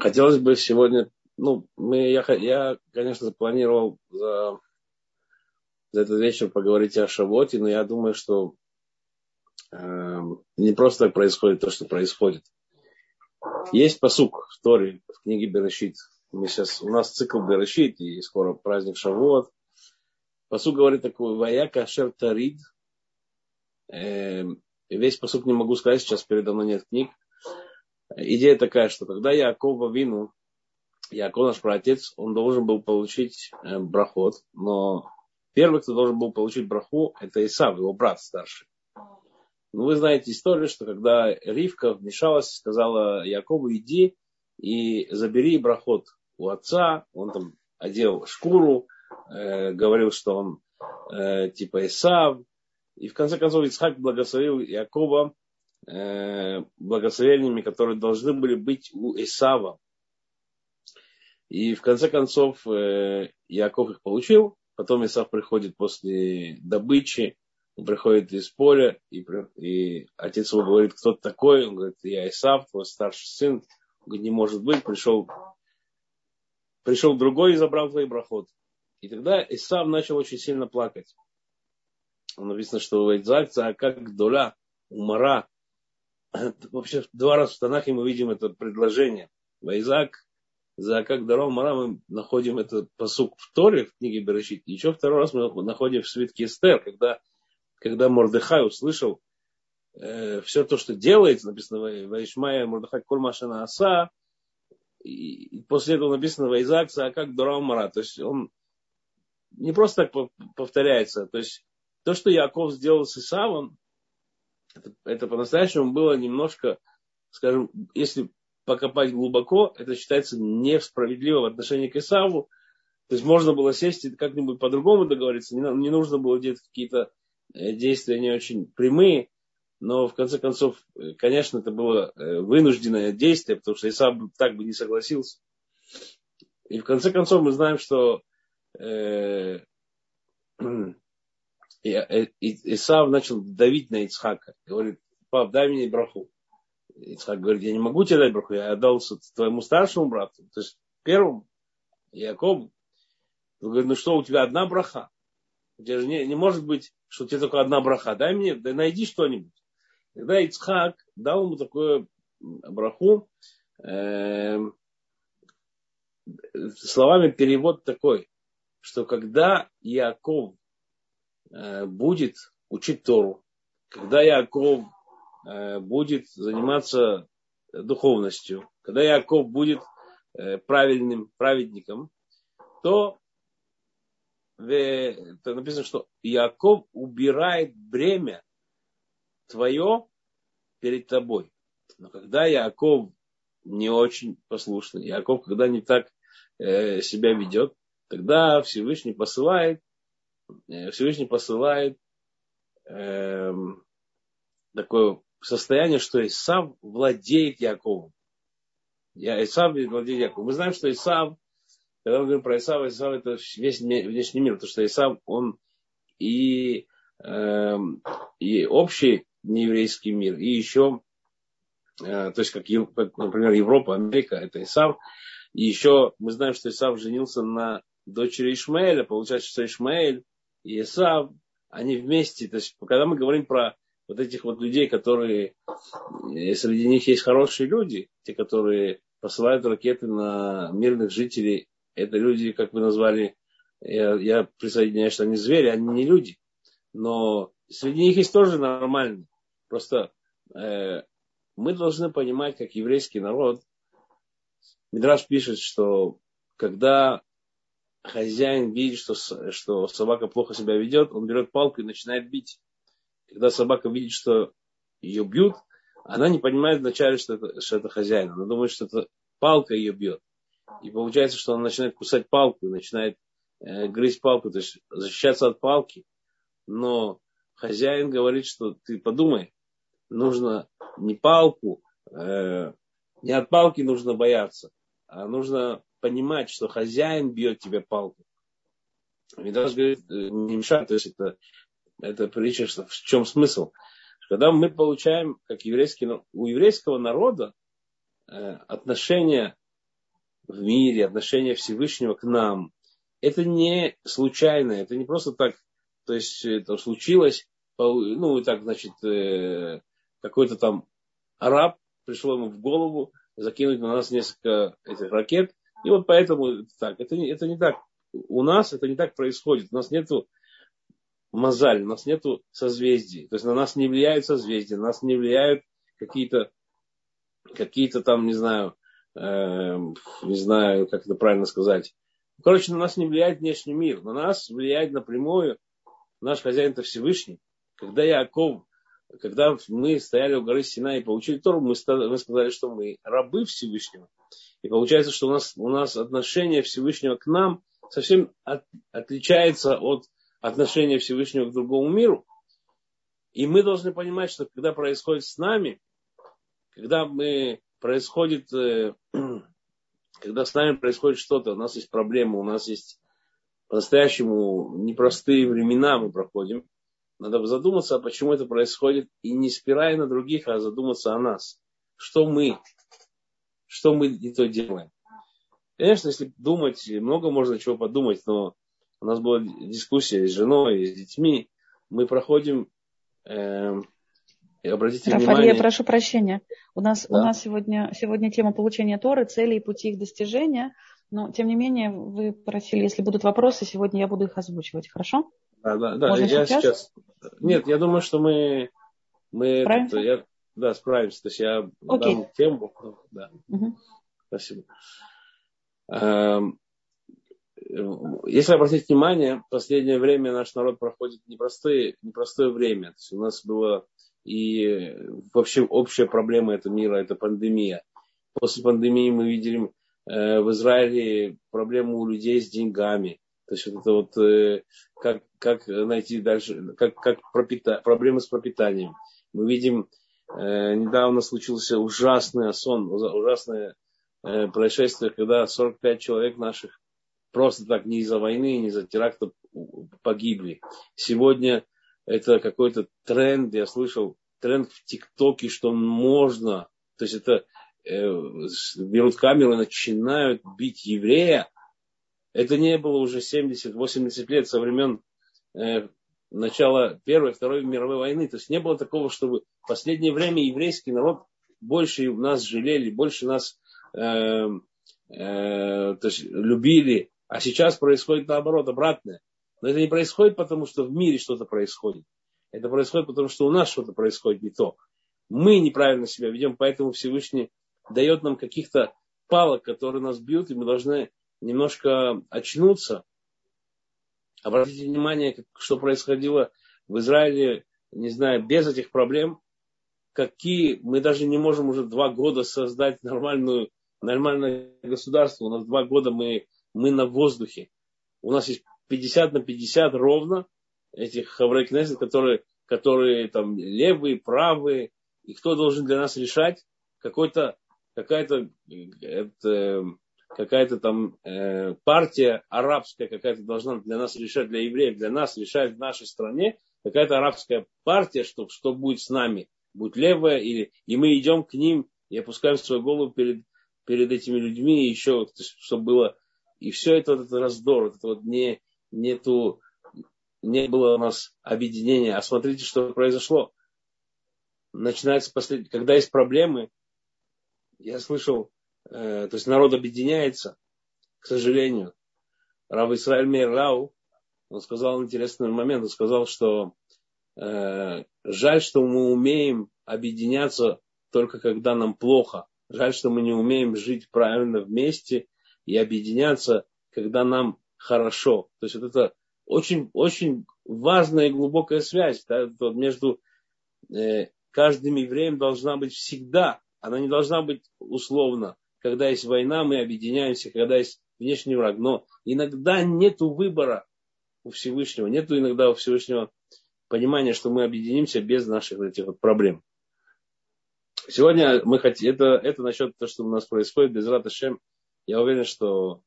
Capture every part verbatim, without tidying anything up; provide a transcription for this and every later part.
Хотелось бы сегодня, ну, мы, я, я, конечно, запланировал за, за этот вечер поговорить о Шавуоте, но я думаю, что э, не просто так происходит то, что происходит. Есть пасук в Торе, в книге Берешит. Мы сейчас, у нас цикл Берешит, и скоро праздник Шавуот. Пасук говорит такой: «Вая кашер тарид». Э, весь пасук не могу сказать, сейчас передо мной нет книг. Идея такая, что когда Яаков Авину, Яаков, наш праотец, он должен был получить э, брахот, но первый, кто должен был получить браху, это Исав, его брат старший. Ну, вы знаете историю, что когда Ривка вмешалась, сказала Яакову: иди и забери брахот у отца. Он там одел шкуру, э, говорил, что он э, типа Исав. И в конце концов Ицхак благословил Яакова э, благословениями, которые должны были быть у Исава. И в конце концов э, Яаков их получил. Потом Исав приходит после добычи, он приходит из поля, и, и отец его говорит: кто ты такой? Он говорит: я Исав, твой старший сын. Он говорит: не может быть, пришел, пришел другой и забрал твой брахот. И тогда Исав начал очень сильно плакать. Он написано, что Вайцак как доля умара. Вообще два раза в Танахе мы видим это предложение. Вайзак за как дарал мара, мы находим этот пасук в Торе, в книге Берешит. Еще второй раз мы находим в свитке Эстер, когда, когда Мордехай услышал э, все то, что делается, написано Ваишмая Мордехай Кольмашана Аса, и после этого написано Вайзак за как дарал мара. То есть он не просто так повторяется. То есть то, что Яаков сделал с Исавом, это, это по-настоящему было немножко, скажем, если покопать глубоко, это считается несправедливо в отношении к Исаву. То есть можно было сесть и как-нибудь по-другому договориться. Не, не нужно было делать какие-то действия не очень прямые. Но в конце концов, конечно, это было вынужденное действие, потому что Исав так бы не согласился. И в конце концов мы знаем, что э, Исав начал давить на Ицхака. Говорит: пап, дай мне браху. Ицхак говорит: я не могу тебе дать браху, я отдал твоему старшему брату, то есть первому, Яакову. Он говорит: ну что, у тебя одна браха? У тебя же не, не может быть, что у тебя только одна браха. Дай мне, да найди что-нибудь. Тогда Ицхак дал ему такую браху. Э, словами перевод такой, что когда Яаков э, будет учить Тору, когда Яаков будет заниматься духовностью, когда Яаков будет правильным праведником, то, то написано, что Яаков убирает бремя твое перед тобой. Но когда Яаков не очень послушный, Яаков, когда не так э, себя ведет, тогда Всевышний посылает, э, Всевышний посылает э, такое состояние, что Исав владеет Яаковом. Исав владеет Яаковом. Мы знаем, что Исав, когда мы говорим про Исава, Исав это весь внешний мир, потому что Исав, он и, э, и общий нееврейский мир, и еще, э, то есть как, как, например, Европа, Америка, это Исав. И еще мы знаем, что Исав женился на дочери Ишмаэля, получается, что Ишмаэль и Исав, они вместе. То есть, когда мы говорим про вот этих вот людей, которые, среди них есть хорошие люди, те, которые посылают ракеты на мирных жителей, это люди, как вы назвали, я, я присоединяюсь, что они звери, они не люди. Но среди них есть тоже нормальные. Просто э, мы должны понимать, как еврейский народ. Мидраш пишет, что когда хозяин видит, что, что собака плохо себя ведет, он берет палку и начинает бить. Когда собака видит, что ее бьют, она не понимает вначале, что это, что это хозяин. Она думает, что это палка ее бьет. И получается, что она начинает кусать палку, начинает э, грызть палку, то есть защищаться от палки. Но хозяин говорит, что ты подумай, нужно не палку, э, не от палки нужно бояться, а нужно понимать, что хозяин бьет тебе палку. Мидраш говорит, не мешает, то есть это Это притча, что в чем смысл? Когда мы получаем, как еврейский, у еврейского народа э, отношение в мире, отношение Всевышнего к нам, это не случайно, это не просто так, то есть это случилось, ну и так, значит, какой-то там араб пришло ему в голову закинуть на нас несколько этих ракет, и вот поэтому так, это не, это не так, у нас это не так происходит, у нас нету мозаль, у нас нету созвездий, то есть на нас не влияют созвездия, на нас не влияют какие-то, какие-то там, не знаю, э, не знаю, как это правильно сказать. Короче, на нас не влияет внешний мир, на нас влияет напрямую наш хозяин это Всевышний. Когда Яаков, когда мы стояли у горы Синай и получили Тору, мы сказали, что мы рабы Всевышнего. И получается, что у нас, у нас отношение Всевышнего к нам совсем от, отличается от отношения Всевышнего к другому миру. И мы должны понимать, что когда происходит с нами, когда мы происходит, когда с нами происходит что-то, у нас есть проблемы, у нас есть по-настоящему непростые времена мы проходим, надо задуматься, а почему это происходит, и не спирая на других, а задуматься о нас. Что мы, что мы не то делаем. Конечно, если думать, много можно чего подумать, но у нас была дискуссия с женой, с детьми, мы проходим, э, обратите Рафаэль, внимание... я прошу прощения. У нас, Да? у нас сегодня, сегодня тема получения Торы, цели и пути их достижения. Но, тем не менее, вы просили, если будут вопросы, сегодня я буду их озвучивать. Хорошо? Да, да, да. Можно Я сейчас? сейчас... Нет, я думаю, что мы... мы этот, я, да, справимся. То есть я Окей. дам тему. Да. Угу. Спасибо. Если обратить внимание, в последнее время наш народ проходит непростое, непростое время. То есть у нас было и вообще общая проблема этого мира, это пандемия. После пандемии мы видели э, в Израиле проблему у людей с деньгами. То есть вот это вот э, как, как найти дальше, как, как пропита, проблемы с пропитанием. Мы видим, э, недавно случился ужасный сон, ужасное э, происшествие, когда сорок пять человек наших просто так не из-за войны, не из-за терактов погибли. Сегодня это какой-то тренд, я слышал, тренд в ТикТоке, что можно, то есть это э, берут камеру и начинают бить еврея. Это не было уже семьдесят-восемьдесят лет со времен э, начала Первой и Второй мировой войны. То есть не было такого, чтобы в последнее время еврейский народ больше нас жалели, больше нас э, э, то есть любили. А сейчас происходит наоборот, обратное. Но это не происходит потому, что в мире что-то происходит. Это происходит потому, что у нас что-то происходит не то. Мы неправильно себя ведем, поэтому Всевышний дает нам каких-то палок, которые нас бьют, и мы должны немножко очнуться. Обратите внимание, что происходило в Израиле, не знаю, без этих проблем. Какие мы даже не можем уже два года создать нормальную, нормальное государство. У нас два года мы Мы на воздухе. У нас есть пятьдесят на пятьдесят ровно этих хаврей кнессет, которые, которые там левые, правые. И кто должен для нас решать? Какой-то, какая-то, это, какая-то там э, партия арабская какая-то должна для нас решать, для евреев, для нас решать в нашей стране. Какая-то арабская партия, что, что будет с нами. Будет левая, или, и мы идем к ним и опускаем свою голову перед, перед этими людьми, еще, чтобы было... И все это, вот это раздор, вот это вот не, нету, не было у нас объединения. А смотрите, что произошло. Начинается последний, когда есть проблемы, я слышал, э, то есть народ объединяется, к сожалению. Рав Исраэль Мейр Рау, он сказал интересный момент, он сказал, что э, жаль, что мы умеем объединяться только когда нам плохо. Жаль, что мы не умеем жить правильно вместе и объединяться, когда нам хорошо. То есть вот это очень, очень важная и глубокая связь, да, между э, каждым евреем должна быть всегда. Она не должна быть условно. Когда есть война, мы объединяемся, когда есть внешний враг. Но иногда нет выбора у Всевышнего, нет иногда у Всевышнего понимания, что мы объединимся без наших этих вот проблем. Сегодня мы хотим, это, это насчет того, что у нас происходит, Безрат Ашем. Я уверен, что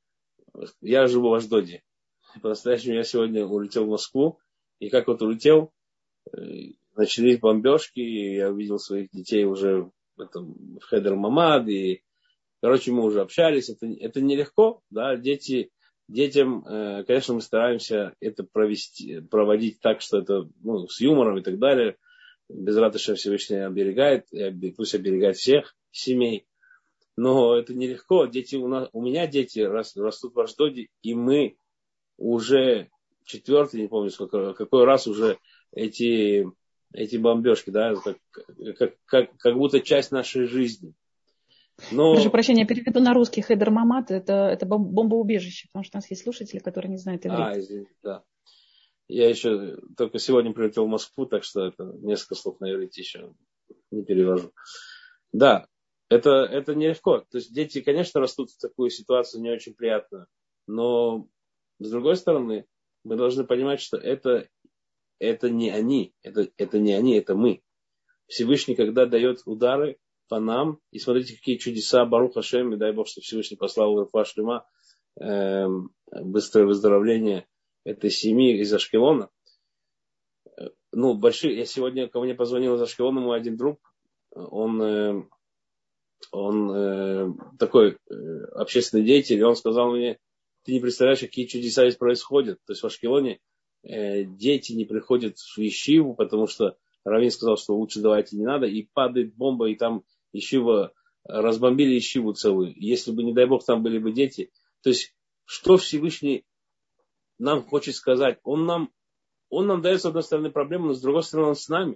я живу в Ашдоде. По-настоящему я сегодня улетел в Москву. И как вот улетел, начались бомбежки. И я увидел своих детей уже в, этом, в Хедер Мамад. И Короче, мы уже общались, это, это нелегко, да, дети, детям, э, конечно, мы стараемся это провести, проводить так, что это, ну, с юмором и так далее. Без радости Всевышний оберегает, пусть оберегает всех семей. Но это нелегко. Дети у нас, у меня дети растут в Ашдоде, и мы уже четвертый, не помню сколько, какой раз уже эти, эти бомбежки, да, как, как, как, как будто часть нашей жизни. Но... Прошу прощения, переведу на русский. Хедер Мамат – это, это бомбоубежище, потому что у нас есть слушатели, которые не знают иврит. А, извините, да. Я еще только сегодня прилетел в Москву, так что это несколько слов на иврите еще не перевожу. Да, это, это нелегко. То есть дети, конечно, растут в такую ситуацию не очень приятную. Но, с другой стороны, мы должны понимать, что это, это не они. Это, это не они, это мы. Всевышний, когда дает удары по нам, и смотрите, какие чудеса, Барух Ашем, и дай Бог, что Всевышний послал Рефуа Шлема, э, быстрое выздоровление этой семьи из Ашкелона. Ну, большие, я сегодня, ко мне позвонил из Ашкелона мой один друг, он, э, он э, такой э, общественный деятель, и он сказал мне, ты не представляешь, какие чудеса здесь происходят. То есть в Ашкелоне э, дети не приходят в ешиву, потому что раввин сказал, что лучше давайте не надо, и падает бомба, и там ешива, разбомбили ешиву целую. Если бы, не дай бог, там были бы дети. То есть, что Всевышний нам хочет сказать? Он нам, он нам дает, с одной стороны, проблему, но с другой стороны, он с нами.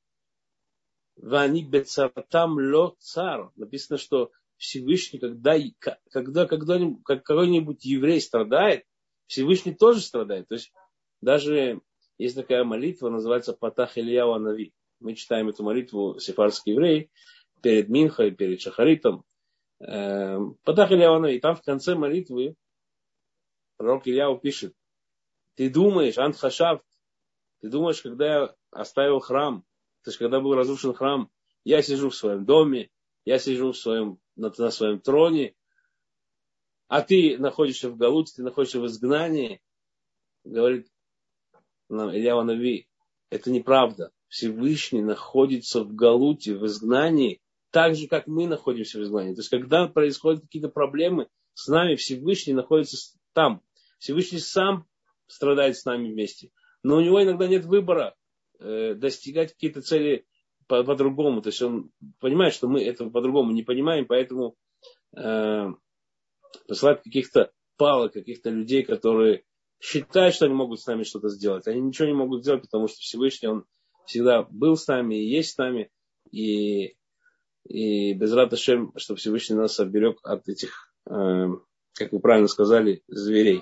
Вани бецартам ло цар. Написано, что Всевышний, когда, когда, когда какой-нибудь еврей страдает, Всевышний тоже страдает. То есть, даже есть такая молитва, называется Патах Ильяу Анави. Мы читаем эту молитву, сефардский еврей, перед Минхой, перед Шахаритом. Патах Ильяу Анави. Там в конце молитвы пророк Ильяу пишет, ты думаешь, Антхашав, ты думаешь, когда я оставил храм, то есть когда был разрушен храм, я сижу в своем доме, я сижу в своем, на, на своем троне, а ты находишься в Галуте, ты находишься в изгнании, говорит нам Ильяу Нави, это неправда. Всевышний находится в Галуте, в изгнании, так же, как мы находимся в изгнании. То есть, когда происходят какие-то проблемы, с нами Всевышний находится там. Всевышний сам страдает с нами вместе. Но у него иногда нет выбора э, достигать какие-то цели по- по-другому. То есть, он понимает, что мы это по-другому не понимаем, поэтому э, посылает каких-то палок, каких-то людей, которые считают, что они могут с нами что-то сделать. Они ничего не могут сделать, потому что Всевышний, он всегда был с нами и есть с нами. И, и безрат Ашем, что Всевышний нас оберег от этих, э, как вы правильно сказали, зверей.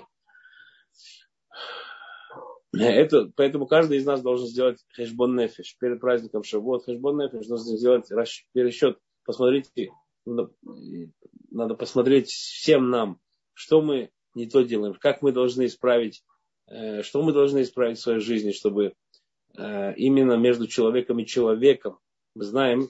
Это, поэтому каждый из нас должен сделать хэшбон нефеш. Перед праздником Шавуот хэшбон нефеш должен сделать пересчет. Посмотрите, надо, надо посмотреть всем нам, что мы не то делаем, как мы должны исправить, э, что мы должны исправить в своей жизни, чтобы э, именно между человеком и человеком. Мы знаем,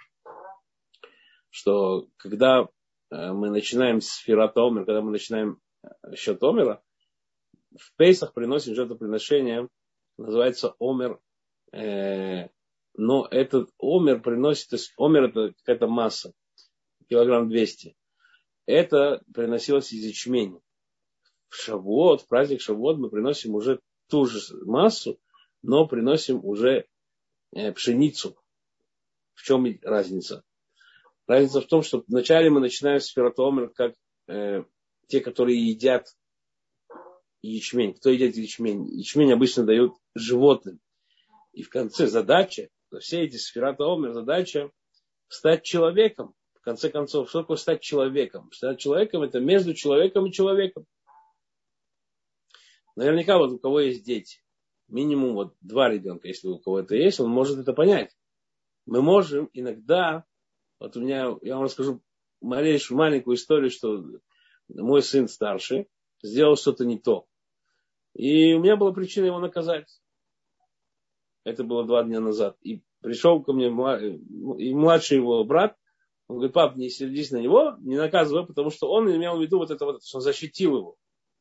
что когда э, мы начинаем сфират омер, когда мы начинаем счет омера, в Пейсах приносим жертвоприношение, называется омер, э, но этот омер приносит, то есть омер это какая-то масса, килограмм двести. Это приносилось из ячменя. В Шавуот, в праздник Шавуот мы приносим уже ту же массу, но приносим уже э, пшеницу. В чем разница? Разница в том, что вначале мы начинаем с сфират омер, как э, те, которые едят ячмень. Кто едят ячмень? Ячмень обычно дают животным. И в конце задача, все эти сфират омер, задача стать человеком. В конце концов, что такое стать человеком? Стать человеком это между человеком и человеком. Наверняка вот у кого есть дети, минимум вот два ребенка, если у кого это есть, он может это понять. Мы можем иногда, вот у меня, я вам расскажу малейшую маленькую историю, что мой сын старший сделал что-то не то. И у меня была причина его наказать. Это было два дня назад. И пришел ко мне и младший его брат. Он говорит, пап, не сердись на него, не наказывай, потому что он имел в виду вот это вот, что он защитил его.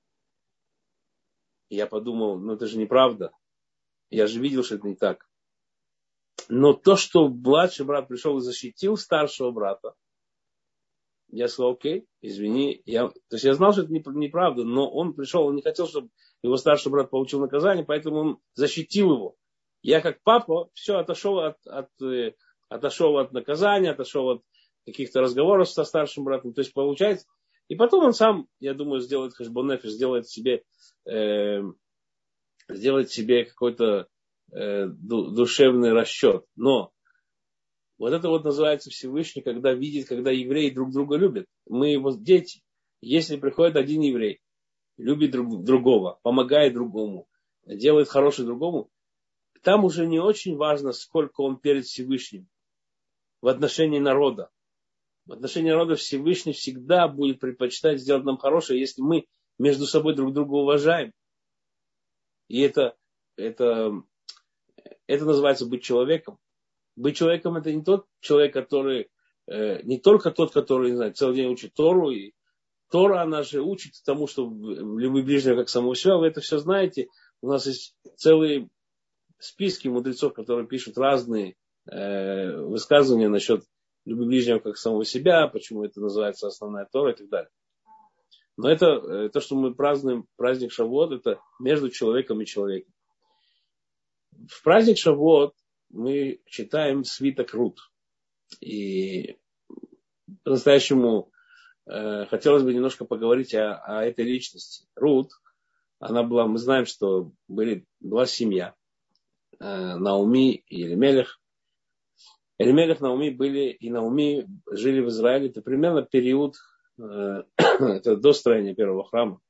И я подумал, ну это же неправда. Я же видел, что это не так. Но то, что младший брат пришел и защитил старшего брата, Я сказал, окей, извини. Я, то есть я знал, что это неправда, но он пришел, он не хотел, чтобы его старший брат получил наказание, поэтому он защитил его. Я как папа все отошел от, от, отошел от наказания, отошел от каких-то разговоров со старшим братом. То есть получается, и потом он сам, я думаю, сделает хэшбон нефеш, сделает себе, э, сделает себе какой-то э, душевный расчет. Но вот это вот называется Всевышний, когда видит, когда евреи друг друга любят. Мы его дети. Если приходит один еврей, любит друг другого, помогает другому, делает хорошее другому, там уже не очень важно, сколько он перед Всевышним в отношении народа. В отношении народа Всевышний всегда будет предпочитать сделать нам хорошее, если мы между собой друг друга уважаем. И это, это, это называется быть человеком. Быть человеком — это не тот человек, который, э, не только тот, который, не знаю, целый день учит Тору. И Тора, она же учит тому, что люби ближнего как самого себя. Вы это все знаете. У нас есть целые списки мудрецов, которые пишут разные э, высказывания насчет люби ближнего как самого себя, почему это называется основная Тора и так далее. Но это э, то, что мы празднуем праздник Шавуот, это между человеком и человеком. В праздник Шавуот мы читаем свиток Рут. И по-настоящему э, хотелось бы немножко поговорить о, о этой личности. Рут, она была, мы знаем, что были, была семья. Э, Наоми и Элимелех. Элимелех, Наоми были, и Наоми жили в Израиле. Это примерно период, э, это до строения первого храма.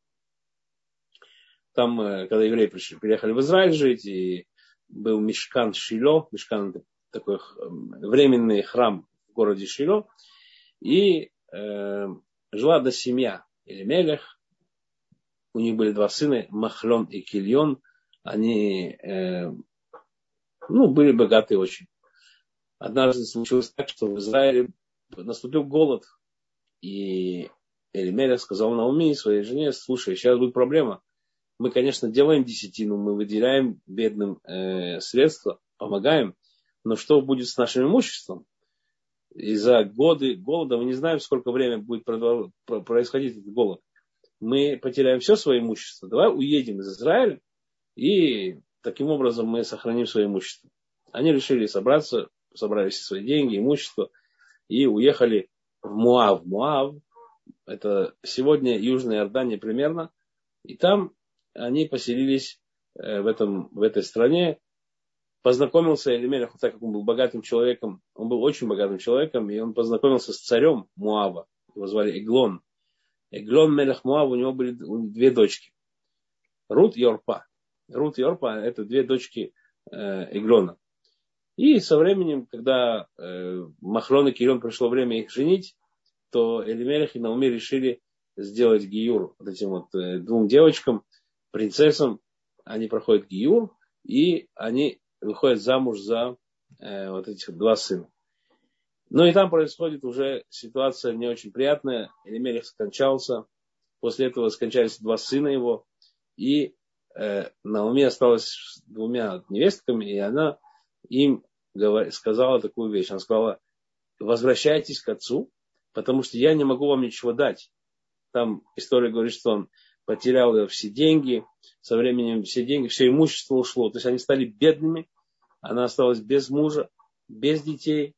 Там, э, когда евреи пришли, приехали в Израиль жить, и был Мишкан Шило, Мишкан такой временный храм в городе Шило, и э, жила одна семья Элимелех, у них были два сына, Махлон и Кильон, они э, ну, были богатые очень. Однажды случилось так, что в Израиле наступил голод, и Элимелех сказал Наоми, своей жене: слушай, сейчас будет проблема. Мы, конечно, делаем десятину, мы выделяем бедным э, средства, помогаем, но что будет с нашим имуществом? Из-за годы голода, мы не знаем, сколько времени будет происходить этот голод. Мы потеряем все свое имущество. Давай уедем из Израиля, и таким образом мы сохраним свое имущество. Они решили собраться, собрали все свои деньги, имущество, и уехали в Муав. Муав — это сегодня Южная Иордания примерно, и там они поселились в, этом, в этой стране. Познакомился Элимелех, так как он был богатым человеком, он был очень богатым человеком, и он познакомился с царем Муава. Его звали Эглон. Эглон Мелех Муав, у него были две дочки. Рут и Орпа. Рут и Орпа — это две дочки Эглона. И со временем, когда Махлон и Кильон пришло время их женить, то Элимелех и Наоми решили сделать гиюр вот этим вот двум девочкам, принцессам. Они проходят гиюр, и они выходят замуж за э, вот этих два сына. Ну и там происходит уже ситуация не очень приятная. Элимелех скончался. После этого скончались два сына его. И э, Наоми осталась с двумя невестками, и она им говор... сказала такую вещь. Она сказала: возвращайтесь к отцу, потому что я не могу вам ничего дать. Там история говорит, что он потерял все деньги, со временем все деньги, все имущество ушло. То есть они стали бедными, она осталась без мужа, без детей,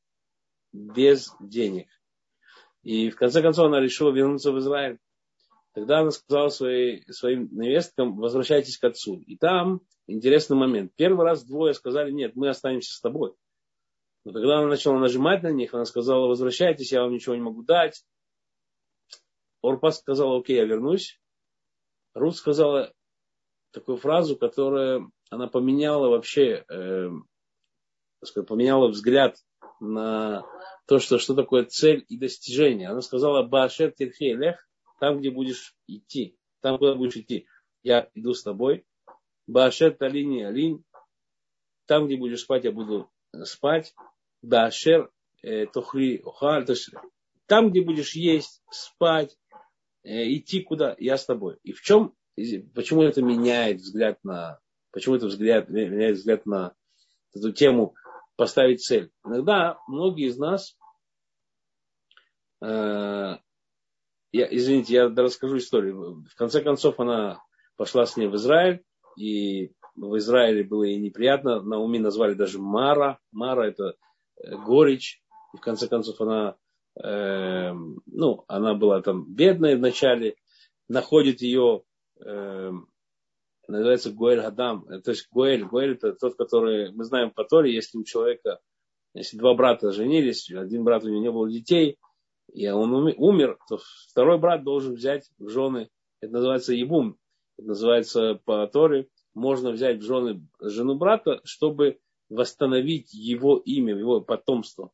без денег. И в конце концов она решила вернуться в Израиль. Тогда она сказала своей, своим невесткам: возвращайтесь к отцу. И там интересный момент. Первый раз двое сказали: нет, мы останемся с тобой. Но когда она начала нажимать на них, она сказала: возвращайтесь, я вам ничего не могу дать. Орпа сказала: окей, я вернусь. Рут сказала такую фразу, которая она поменяла вообще, э, сказать, поменяла взгляд на то, что, что такое цель и достижение. Она сказала: Баашер тирхи элех, там, где будешь идти, там, куда будешь идти, я иду с тобой. Баашер талини алин, там, где будешь спать, я буду спать. Баашер э, тохли охаль, то есть там, где будешь есть, спать, идти куда, я с тобой. И в чем, почему это меняет взгляд на, почему это взгляд, меняет взгляд на эту тему поставить цель? Иногда многие из нас я, извините, я расскажу историю. В конце концов, она пошла с ней в Израиль, и в Израиле было ей неприятно. Науми назвали даже Мара. Мара — это горечь. И в конце концов, она, э, ну, она была там бедная вначале. Находит ее, э, называется Гоэль Гадам. То есть Гоэль, Гоэль — это тот, который, мы знаем по Торе, если у человека, если два брата женились, один брат, у него не было детей, и он умер, то второй брат должен взять в жены. Это называется ебум. Это называется по Торе. Можно взять в жены жену брата, чтобы восстановить его имя, его потомство.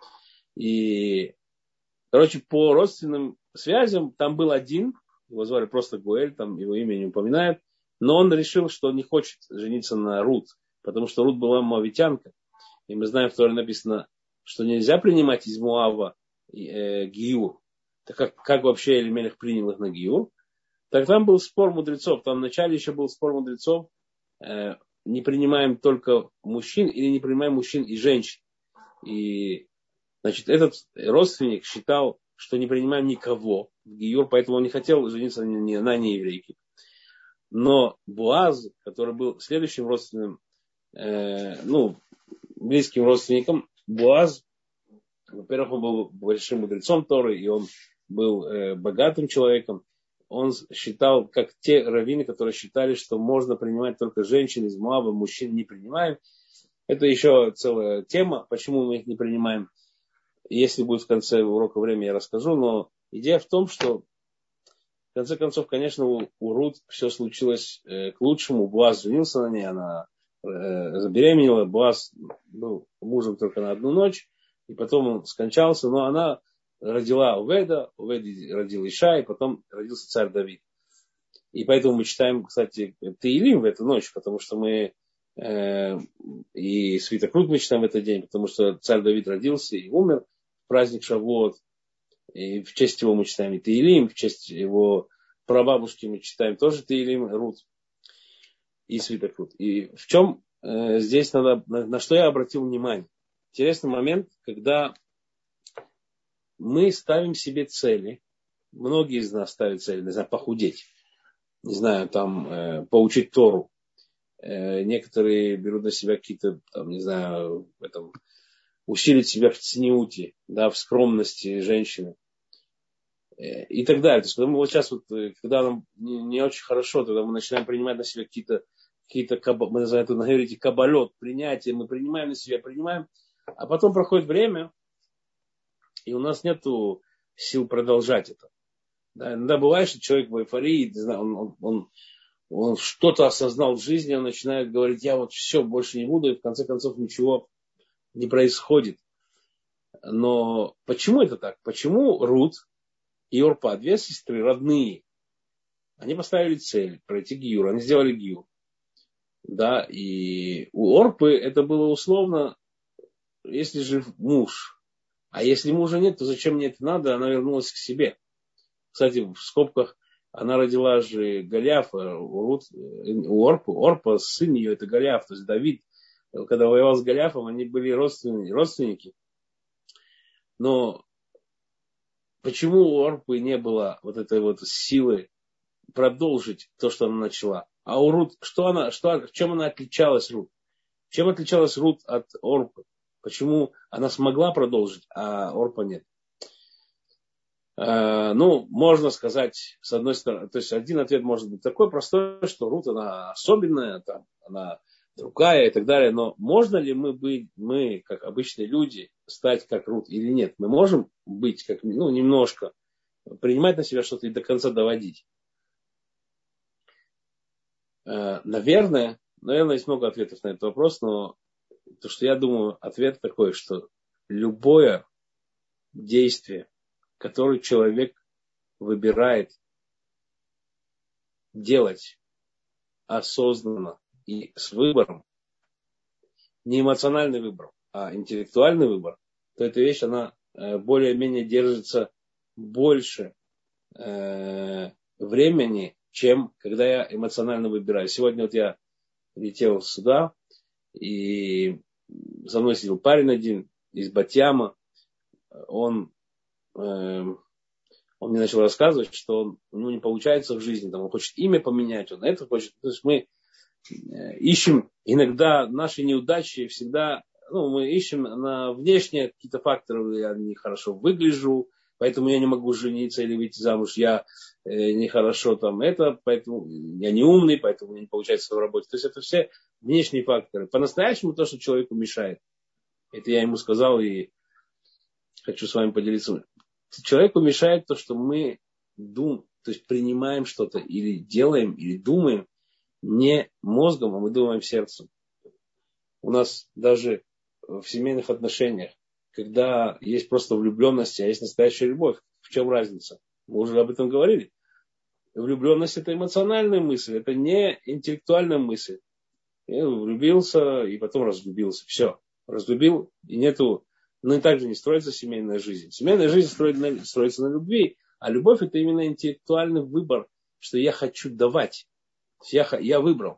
И, короче, по родственным связям там был один, его звали просто Гоэль, там его имя не упоминают, но он решил, что не хочет жениться на Рут, потому что Рут была моавитянка. И мы знаем, в Торе написано, что нельзя принимать из Моава э, гиюр. Так как, как вообще Элимелех принял их на гиюр? Так там был спор мудрецов. Там вначале еще был спор мудрецов. Э, не принимаем только мужчин или не принимаем мужчин и женщин. И, значит, этот родственник считал, что не принимаем никого в гиюр, поэтому он не хотел жениться на, на нееврейке. Но Буаз, который был следующим родственным, э, ну, близким родственником, Буаз, во-первых, он был большим мудрецом Торы, и он был э, богатым человеком. Он считал, как те раввины, которые считали, что можно принимать только женщин из Моаба, мужчин не принимаем. Это еще целая тема, почему мы их не принимаем. Если будет в конце урока время, я расскажу. Но идея в том, что в конце концов, конечно, у, у Рут все случилось э, к лучшему. Буаз женился на ней, она э, забеременела. Буаз был мужем только на одну ночь, и потом он скончался. Но она родила Уведа, Увед родил Иша, и потом родился царь Давид. И поэтому мы читаем, кстати, Теилим в эту ночь, потому что мы э, и свиток Рут мы читаем в этот день, потому что царь Давид родился и умер в праздник Шавуот. И в честь его мы читаем и Теилим, в честь его прабабушки мы читаем тоже Теилим, Рут и свиток Рут. И в чем э, здесь надо, на, на что я обратил внимание. Интересный момент, когда мы ставим себе цели, многие из нас ставят цели, не знаю, похудеть, не знаю, там, э, поучить Тору. Э, некоторые берут на себя какие-то, там, не знаю, в этом, усилить себя в цниуте, да, в скромности женщины. Э, и так далее. То есть, мы вот сейчас, вот, когда нам не, не очень хорошо, тогда мы начинаем принимать на себя какие-то, какие-то мы называем это на иврите кабалет, принятие, мы принимаем на себя, принимаем, а потом проходит время, и у нас нет сил продолжать это. Да, иногда бывает, что человек в эйфории, не знаю, он, он, он, он что-то осознал в жизни, он начинает говорить, я вот все, больше не буду, и в конце концов ничего не происходит. Но почему это так? Почему Рут и Орпа, две сестры, родные, они поставили цель пройти гиюр, они сделали гиюр. Да, и у Орпы это было условно, если жив муж. А если мужа нет, то зачем мне это надо? Она вернулась к себе. Кстати, в скобках, она родила же Голиафа, у, Рут, у Орпы. Орпа, сын ее, это Голиаф. То есть Давид, когда воевал с Голиафом, они были родственники. родственники. Но почему у Орпы не было вот этой вот силы продолжить то, что она начала? А у Рут, что она, что, чем она отличалась, Рут? Чем отличалась Рут от Орпы? Почему она смогла продолжить, а Орпа нет? Э, ну, можно сказать, с одной стороны, то есть один ответ может быть такой простой, что Рут, она особенная, там, она другая и так далее, но можно ли мы быть, мы, как обычные люди, стать как Рут или нет? Мы можем быть, как, ну, немножко, принимать на себя что-то и до конца доводить? Э, наверное, наверное, есть много ответов на этот вопрос, но то, что я думаю, ответ такой, что любое действие, которое человек выбирает делать осознанно и с выбором, не эмоциональный выбор, а интеллектуальный выбор, то эта вещь, она более-менее держится больше э, времени, чем когда я эмоционально выбираю. Сегодня вот я летел сюда, и за мной сидел парень один из Батьяма. Он он мне начал рассказывать, что он, ну, не получается в жизни, там, он хочет имя поменять, он это хочет. То есть мы ищем иногда наши неудачи всегда, ну, мы ищем на внешние какие-то факторы, я нехорошо выгляжу, поэтому я не могу жениться или выйти замуж, я э, нехорошо там это, поэтому я не умный, поэтому не получается в работе. То есть это все внешние факторы. По-настоящему то, что человеку мешает. Это я ему сказал и хочу с вами поделиться. Человеку мешает то, что мы думаем, то есть принимаем что-то или делаем, или думаем не мозгом, а мы думаем сердцем. У нас даже в семейных отношениях, когда есть просто влюбленность, а есть настоящая любовь, в чем разница? Мы уже об этом говорили. Влюбленность — это эмоциональная мысль, это не интеллектуальная мысль. Я влюбился и потом разлюбился. Все. Разлюбил и нету. Но и так же не строится семейная жизнь. Семейная жизнь строится на, строится на любви, а любовь — это именно интеллектуальный выбор, что я хочу давать. Я, я выбрал.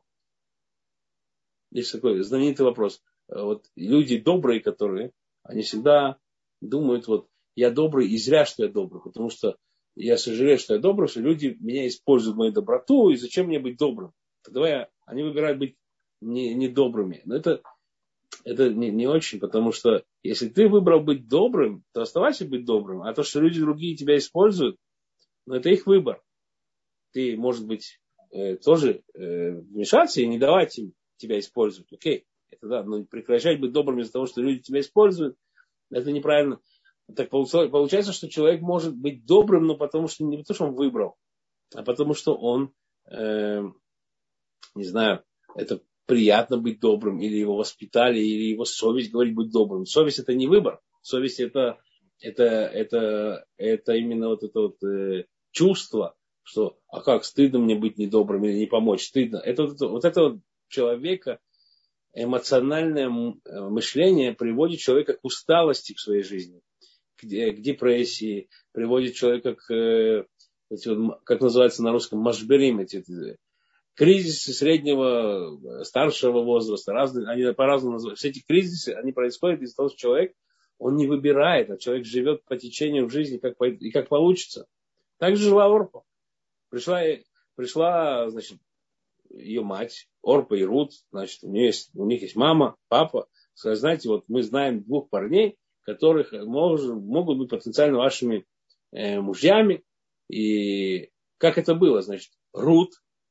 Есть такой знаменитый вопрос. Вот люди добрые, которые, они всегда думают, вот я добрый и зря, что я добрый, потому что я сожалею, что я добрый, что люди меня используют мою доброту, и зачем мне быть добрым? Тогда я, они выбирают быть не, не добрыми. Но это, это не, не очень, потому что если ты выбрал быть добрым, то оставайся быть добрым. А то, что люди другие тебя используют, ну, это их выбор. Ты, может быть, э, тоже э, вмешаться и не давать им тебя использовать. Окей, это да, но прекращать быть добрым из-за того, что люди тебя используют, это неправильно. Так получается, что человек может быть добрым, но потому что не потому, что он выбрал, а потому что он, э, не знаю, это приятно быть добрым, или его воспитали, или его совесть говорит быть добрым. Совесть — это не выбор. Совесть — это, это, это, это именно вот это вот э, чувство, что, а как, стыдно мне быть недобрым или не помочь, стыдно. Это, вот, вот это вот человека, эмоциональное мышление приводит человека к усталости в своей жизни, к, к депрессии, приводит человека к, эти вот, как называется на русском, машберим, эти, кризисы среднего, старшего возраста, разные, они по-разному называют. Все эти кризисы, они происходят из-за того, что человек, он не выбирает, а человек живет по течению в жизни, как, и как получится. Так же жила Орпа. Пришла, пришла, значит, ее мать, Орпа и Рут, значит, у, нее есть, у них есть мама, папа. Сказали, знаете, вот мы знаем двух парней, которых мож, могут быть потенциально вашими э, мужьями. И как это было, значит, Рут,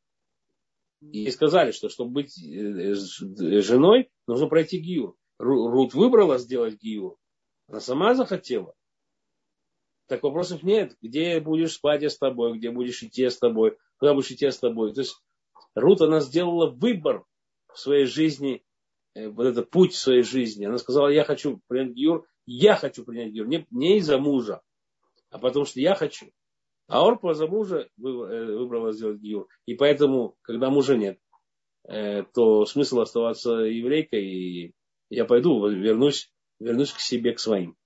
ей сказали, что чтобы быть э, женой, нужно пройти гиюр. Рут выбрала сделать гиюр, она сама захотела. Так вопросов нет. Где будешь спать я с тобой, где будешь идти я с тобой, куда будешь идти я с тобой. То есть Рут, она сделала выбор в своей жизни, э, вот этот путь в своей жизни. Она сказала, я хочу принять гиюр, я хочу принять гиюр, не, не из-за мужа, а потому что я хочу. А Орпа за мужа выбрала сделать гиюр. И поэтому, когда мужа нет, э, то смысл оставаться еврейкой, и я пойду, вернусь, вернусь к себе, к своим.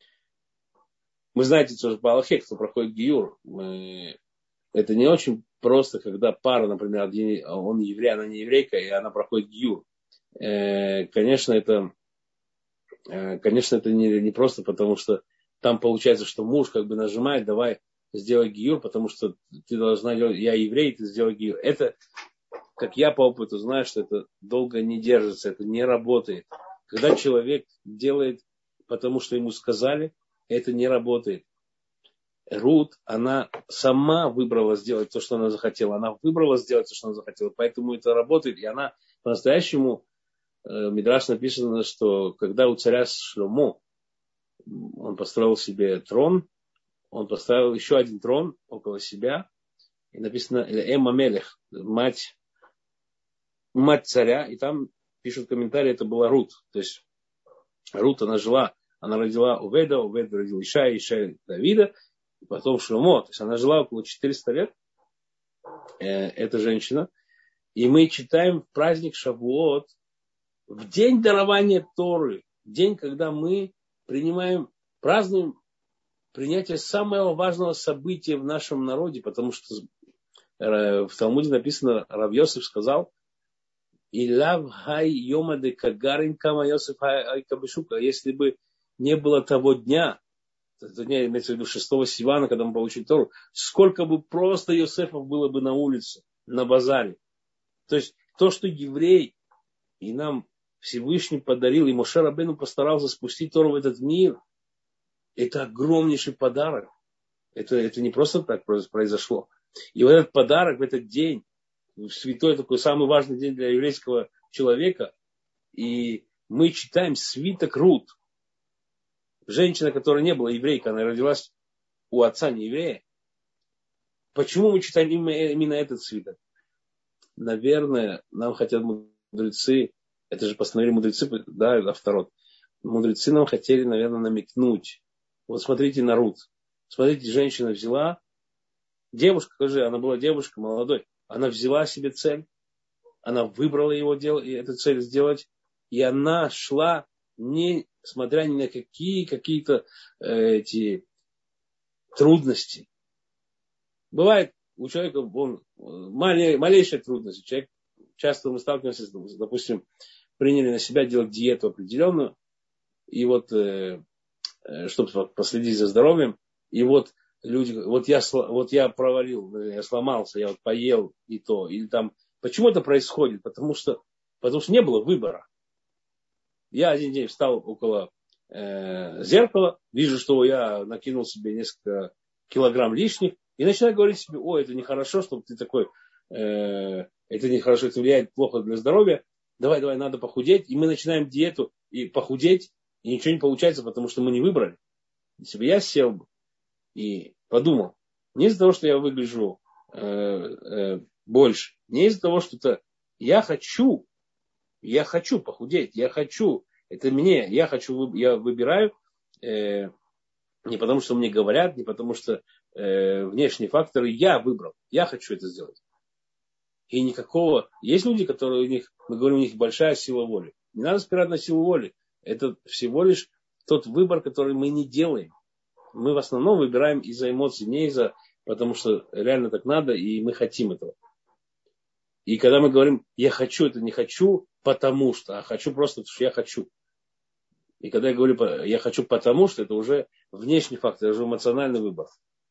Вы знаете, что по Аллахе, кто проходит гиюр, мы... это не очень просто, когда пара, например, он еврей, она не еврейка, и она проходит гиюр. Э, конечно, это, э, конечно, это не, не просто, потому что там получается, что муж как бы нажимает, давай сделай гиюр, потому что ты должна делать, я еврей, ты сделай гиюр. Это, как я по опыту знаю, что это долго не держится, это не работает. Когда человек делает, потому что ему сказали, это не работает. Рут, она сама выбрала сделать то, что она захотела. Она выбрала сделать то, что она захотела. Поэтому это работает. И она по-настоящему, э, Мидраш написано, что когда у царя Шломо, он построил себе трон, он поставил еще один трон около себя. И написано Эма Мелех, мать, мать царя. И там пишут комментарии, это была Рут. То есть Рут, она жила, она родила Уведа, Увед родил Ишая, Ишая Давида. И потом Шломо, то есть она жила около четыреста лет, э, эта женщина. И мы читаем в праздник Шавуот, в день дарования Торы, день, когда мы принимаем, празднуем принятие самого важного события в нашем народе, потому что э, в Талмуде написано, Рав Йосеф сказал, «Илав хай йома де кагарин кама Йосеф хай кабешука». Если бы не было того дня, это не имеется в виду шестого Сивана, когда мы получили Тору, сколько бы просто Йосефов было бы на улице, на базаре. То есть то, что еврей и нам Всевышний подарил, и Моше Рабейну постарался спустить Тору в этот мир, это огромнейший подарок. Это, это не просто так произошло. И вот этот подарок в этот день, святой такой самый важный день для еврейского человека, и мы читаем свиток Рут. Женщина, которая не была еврейкой, она родилась у отца не еврея. Почему мы читаем именно этот свиток? Наверное, нам хотят мудрецы, это же постановили мудрецы, да, Авторот. Мудрецы нам хотели, наверное, намекнуть. Вот смотрите на Рут. Смотрите, женщина взяла, девушка, скажи, она была девушка, молодой, она взяла себе цель, она выбрала его дело, и эту цель сделать, и она шла, не смотря ни на какие какие-то э, эти трудности. Бывает у человека он, малей, малейшая трудность. Человек, часто мы сталкиваемся, с, допустим, приняли на себя делать диету определенную, и вот, э, чтобы последить за здоровьем, и вот люди, вот я, вот я провалил, я сломался, я вот поел и то, или там, почему это происходит? Потому что, потому что не было выбора. Я один день встал около э, зеркала, вижу, что я накинул себе несколько килограмм лишних, и начинаю говорить себе, ой, это нехорошо, чтобы ты такой, э, это нехорошо, это влияет плохо для здоровья, давай, давай, надо похудеть, и мы начинаем диету, и похудеть, и ничего не получается, потому что мы не выбрали. Если бы я сел бы и подумал, не из-за того, что я выгляжу э, э, больше, не из-за того, что это я хочу, я хочу похудеть, я хочу, это мне, я хочу, я выбираю, э, не потому что мне говорят, не потому что э, внешние факторы, я выбрал, я хочу это сделать. И никакого, есть люди, которые у них, мы говорим, у них большая сила воли. Не надо спирать на силу воли, это всего лишь тот выбор, который мы не делаем. Мы в основном выбираем из-за эмоций, не из-за, потому что реально так надо, и мы хотим этого. И когда мы говорим, я хочу, это не хочу, потому что, а хочу просто, потому что я хочу. И когда я говорю, я хочу потому что, это уже внешний фактор, это уже эмоциональный выбор.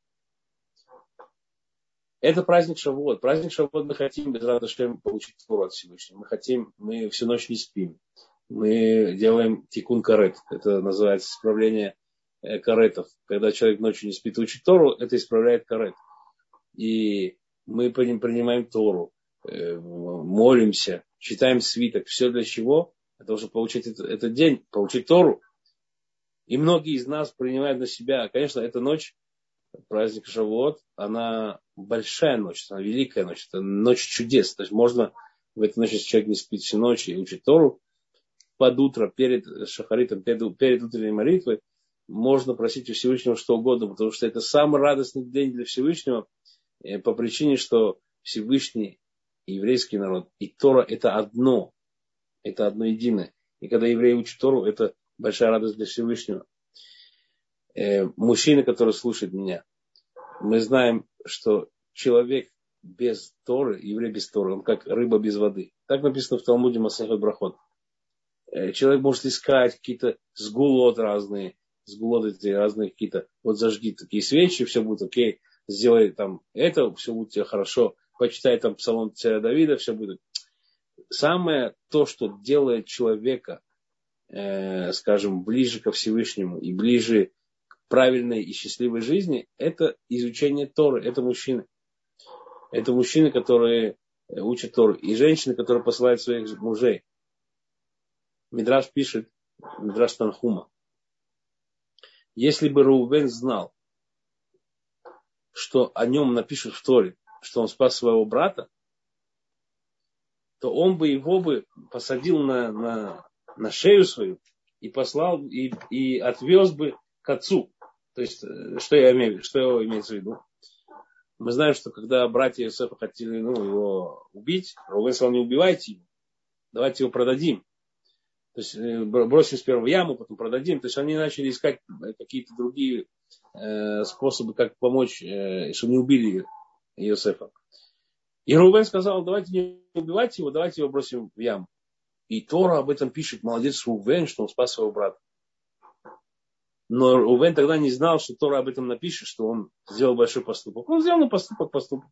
Это праздник Шавуот. Праздник Шавуот мы хотим без радости получить Тору от Всевышнего. Мы хотим, мы всю ночь не спим. Мы делаем тикун карет. Это называется исправление каретов. Когда человек ночью не спит, учит Тору, это исправляет карет. И мы принимаем Тору, молимся, читаем свиток. Все для чего? Для того, чтобы получить этот день, получить Тору. И многие из нас принимают на себя. Конечно, эта ночь, праздник Шавуот, она большая ночь, она великая ночь. Это ночь чудес. То есть можно в эту ночь, если человек не спит всю ночь и учит Тору, под утро, перед шахаритом, перед, перед утренней молитвой, можно просить у Всевышнего что угодно, потому что это самый радостный день для Всевышнего, по причине, что Всевышний и еврейский народ, и Тора это одно, это одно единое. И когда евреи учат Тору, это большая радость для Всевышнего. Мужчины, которые слушают меня, мы знаем, что человек без Торы, еврей без Торы, он как рыба без воды. Так написано в Талмуде Масехет Брахот. Человек может искать какие-то сгулот разные, сгулот эти разные какие-то, вот зажги такие свечи, все будет окей, сделай там это, все будет у тебя хорошо, почитай там псалом царя Давида, все будет. Самое то, что делает человека, э, скажем, ближе ко Всевышнему и ближе к правильной и счастливой жизни, это изучение Торы, это мужчины. Это мужчины, которые учат Тору, и женщины, которые посылают своих мужей. Мидраш пишет, Мидраш Танхума, если бы Реувен знал, что о нем напишут в Торе, что он спас своего брата, то он бы его бы посадил на, на, на шею свою и послал, и, и отвез бы к отцу. То есть, что я имею, что имеется в виду? Мы знаем, что когда братья Иосифа хотели ну, его убить, Реувен сказал, не убивайте его, давайте его продадим. То есть бросим сперва в яму, потом продадим. То есть они начали искать какие-то другие э, способы, как помочь, э, чтобы не убили Иосифа. И Реувен сказал, давайте не убивайте его, давайте его бросим в яму. И Тора об этом пишет, молодец Реувен, что он спас своего брата. Но Рувен тогда не знал, что Тора об этом напишет, что он сделал большой поступок. Он сделал поступок, поступок.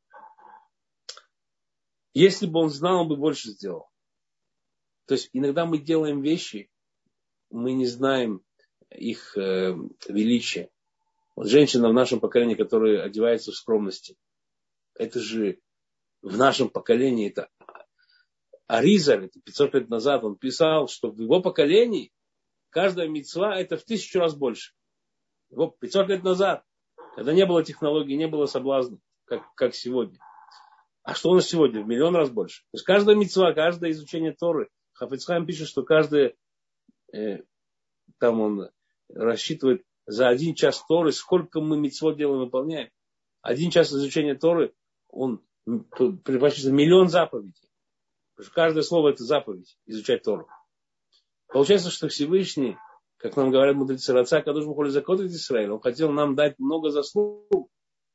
Если бы он знал, он бы больше сделал. То есть иногда мы делаем вещи, мы не знаем их э, величия. Вот женщина в нашем поколении, которая одевается в скромности, это же в нашем поколении, это Аризаль, это пятьсот лет назад, он писал, что в его поколении каждая мицва это в тысячу раз больше. Его пятьсот лет назад, когда не было технологий, не было соблазна, как, как сегодня. А что у нас сегодня? В миллион раз больше. То есть каждая мицва, каждое изучение Торы. Хафец Хаим пишет, что каждое, э, там он рассчитывает за один час Торы, сколько мы мицвот делаем, выполняем. Один час изучения Торы, он предпочитает миллион заповедей. Потому что каждое слово это заповедь, изучать Тору. Получается, что Всевышний, как нам говорят мудрецы Раца, Кадош Бухоли Закотит Исраиль, он хотел нам дать много заслуг.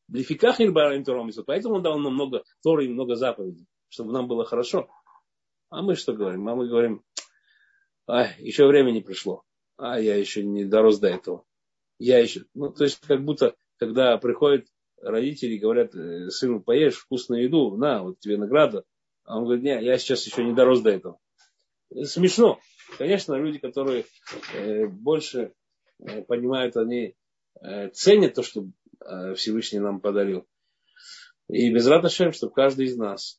Поэтому он дал нам много Торы и много заповедей, чтобы нам было хорошо. А мы что говорим? А мы говорим, а, еще время не пришло. А я еще не дорос до этого. Я еще... Ну, то есть, как будто, когда приходят родители и говорят, сыну, поешь вкусную еду, на, вот тебе награда. А он говорит, нет, я сейчас еще не дорос до этого. Это смешно. Конечно, люди, которые э, больше э, понимают, они э, ценят то, что э, Всевышний нам подарил. И безрат Ашем, чтобы каждый из нас,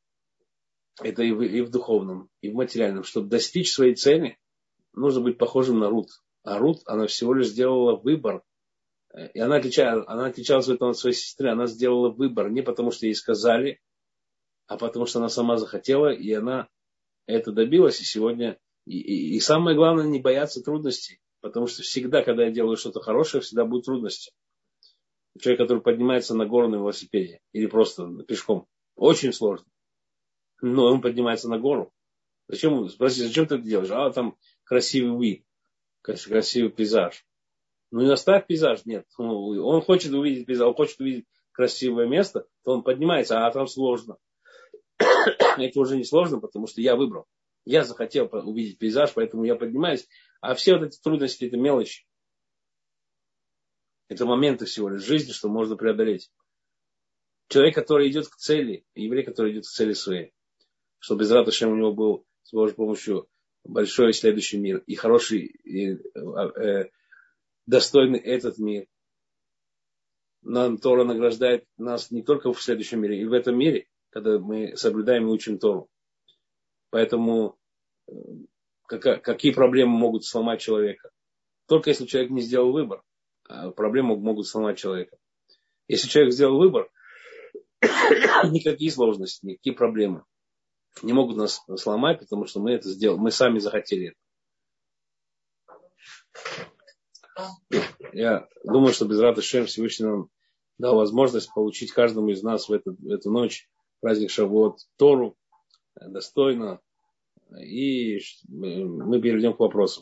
это и в, и в духовном, и в материальном, чтобы достичь своей цели, нужно быть похожим на Рут. А Рут, она всего лишь сделала выбор. И она отличалась, она отличалась в этом от своей сестры. Она сделала выбор не потому, что ей сказали, а потому, что она сама захотела, и она это добилась. И сегодня... И, и, и самое главное, не бояться трудностей. Потому что всегда, когда я делаю что-то хорошее, всегда будут трудности. Человек, который поднимается на гору на велосипеде или просто пешком, очень сложно. Но он поднимается на гору. Зачем, спроси, зачем ты это делаешь? А там красивый вид, красивый пейзаж. Ну и оставь пейзаж, нет. Он хочет увидеть пейзаж, он хочет увидеть красивое место, то он поднимается, а там сложно. Это уже не сложно, потому что я выбрал. Я захотел увидеть пейзаж, поэтому я поднимаюсь. А все вот эти трудности, это мелочи. Это моменты всего лишь жизни, что можно преодолеть. Человек, который идет к цели, еврей, который идет к цели своей, чтобы безрат Ашем у него был с Божьей помощью большой следующий мир и хороший, и, э, достойный этот мир. Нам Тора награждает нас не только в следующем мире, и в этом мире, когда мы соблюдаем и учим Тору. Поэтому э, как, какие проблемы могут сломать человека? Только если человек не сделал выбор. А проблемы могут сломать человека. Если человек сделал выбор, никакие сложности, никакие проблемы не могут нас сломать, потому что мы это сделали, мы сами захотели это. Я думаю, что безрат Ашем Всевышний нам дал возможность получить каждому из нас в эту, в эту ночь праздник Шавуот Тору достойно. И мы перейдем к вопросам.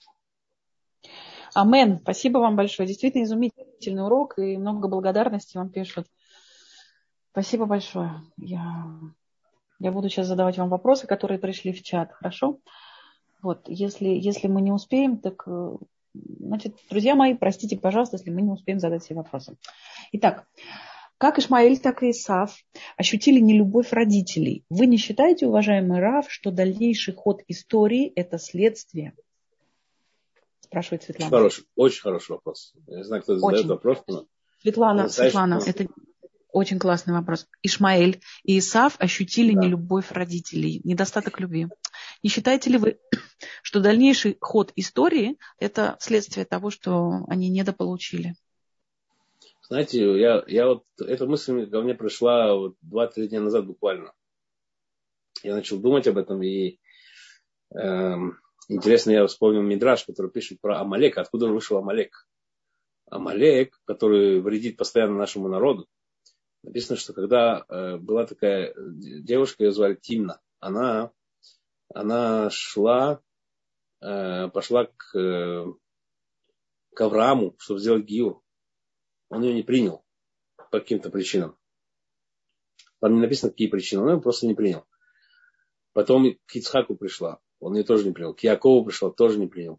Амен. Спасибо вам большое. Действительно изумительный урок и много благодарности вам пишут. Спасибо большое. Я, я буду сейчас задавать вам вопросы, которые пришли в чат. Хорошо? Вот. Если, если мы не успеем, так, значит, друзья мои, простите, пожалуйста, если мы не успеем задать все вопросы. Итак, как Ишмаэль, так и Исав ощутили нелюбовь родителей. Вы не считаете, уважаемый Рав, что дальнейший ход истории – это следствие? Спрашивает Светлана. Хороший, очень хороший вопрос. Я не знаю, кто задает вопрос. Но... Светлана, Светлана, это очень классный вопрос. Ишмаэль и Исав ощутили да. нелюбовь родителей, недостаток любви. Не считаете ли вы, что дальнейший ход истории – это следствие того, что они недополучили? Знаете, я, я вот, эта мысль ко мне пришла вот два-три дня назад буквально. Я начал думать об этом, и эм, интересно, я вспомнил Мидраш, который пишет про Амалека. Откуда вышел Амалек? Амалек, который вредит постоянно нашему народу. Написано, что когда э, была такая девушка, ее звали Тимна, она, она шла, э, пошла к, э, к Аврааму, чтобы сделать гиур. Он ее не принял по каким-то причинам. Там не написано, какие причины, он ее просто не принял. Потом к Ицхаку пришла, он ее тоже не принял. К Якову пришла, тоже не принял.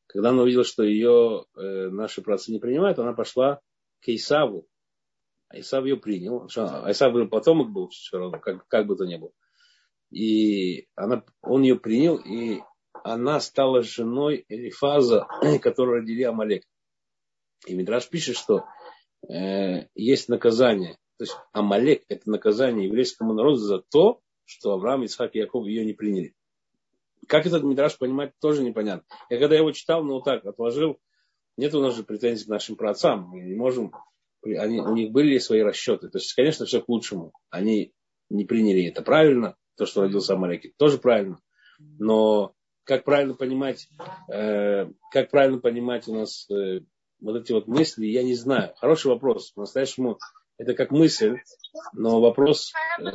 когда она увидела, что ее э, наши праотцы не принимают, она пошла к Исаву. А Исав ее принял. А Исав был потомок был все равно, как, как бы то ни было. И она, он ее принял, и она стала женой Элифаза, которую родили Амалек. И Мидраш пишет, что э, есть наказание. То есть Амалек – это наказание еврейскому народу за то, что Авраам, Ицхак и Яков ее не приняли. Как этот Мидраш понимать, тоже непонятно. Я когда его читал, ну вот так, отложил, нет у нас же претензий к нашим праотцам. Мы не можем, они, у них были свои расчеты. То есть, конечно, все к лучшему. Они не приняли это правильно, то, что родился Амалек, тоже правильно. Но как правильно понимать, э, как правильно понимать у нас э, вот эти вот мысли, я не знаю. Хороший вопрос. По-настоящему это как мысль, но вопрос... Э,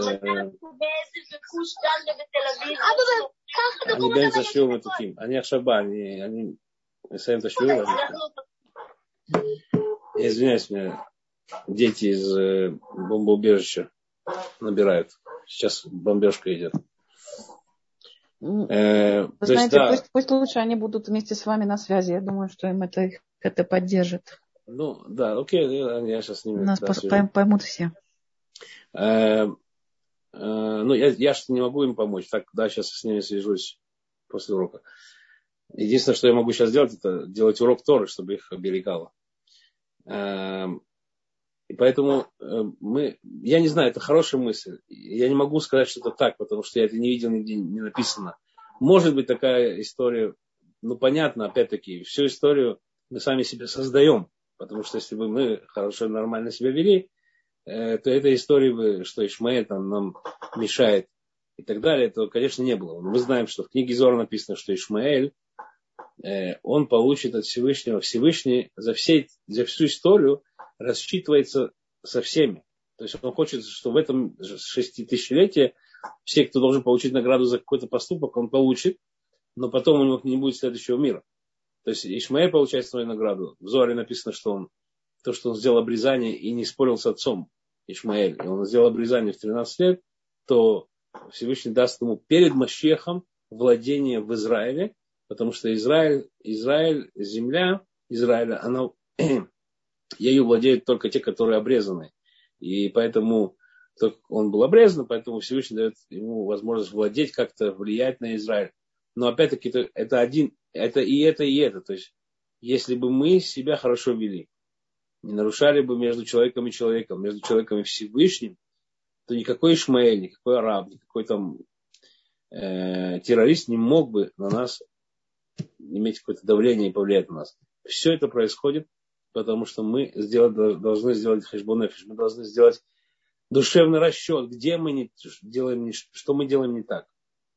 אני באמצע שיעור מתוקים. אני עכשיו בא, אני, אני מסיים את השיעור. Я извиняюсь, меня дети из э, бомбоубежища набирают. Сейчас бомбежка идет. Э, Вы знаете, есть, да, пусть, пусть лучше они будут вместе с вами на связи. Я думаю, что им это, это поддержит. Ну, да, окей, я сейчас с ними... Нас да, пойм, поймут все. Э, Ну, я, я же не могу им помочь. Так, да, сейчас с ними свяжусь после урока. Единственное, что я могу сейчас делать, это делать урок Торы, чтобы их оберегало. И поэтому мы... Я не знаю, это хорошая мысль. Я не могу сказать, что это так, потому что я это не видел, нигде не написано. Может быть, такая история... Ну, понятно, опять-таки, всю историю мы сами себе создаем. Потому что если бы мы хорошо, нормально себя вели, то этой истории, что Ишмаэль там нам мешает и так далее, то, конечно, не было. Мы знаем, что в книге Зора написано, что Ишмаэль, он получит от Всевышнего, Всевышний за, всей, за всю историю рассчитывается со всеми. То есть он хочет, что в этом шеститысячелетии все, кто должен получить награду за какой-то поступок, он получит, но потом у него не будет следующего мира. То есть Ишмаэль получает свою награду. В Зоре написано, что он то, что он сделал обрезание и не спорил с отцом Ишмаэль, и он сделал обрезание в тринадцать лет, то Всевышний даст ему перед Машехом владение в Израиле, потому что Израиль, Израиль, земля Израиля, она, ею владеют только те, которые обрезаны. И поэтому он был обрезан, поэтому Всевышний дает ему возможность владеть, как-то влиять на Израиль. Но опять-таки это, это один, это и это, и это. То есть, если бы мы себя хорошо вели, не нарушали бы между человеком и человеком, между человеком и Всевышним, то никакой Ишмаэль, никакой араб, никакой там э, террорист не мог бы на нас иметь какое-то давление и повлиять на нас. Все это происходит, потому что мы сделать, должны сделать хэшбон нефеш, мы должны сделать душевный расчет, где мы не делаем, что мы делаем не так.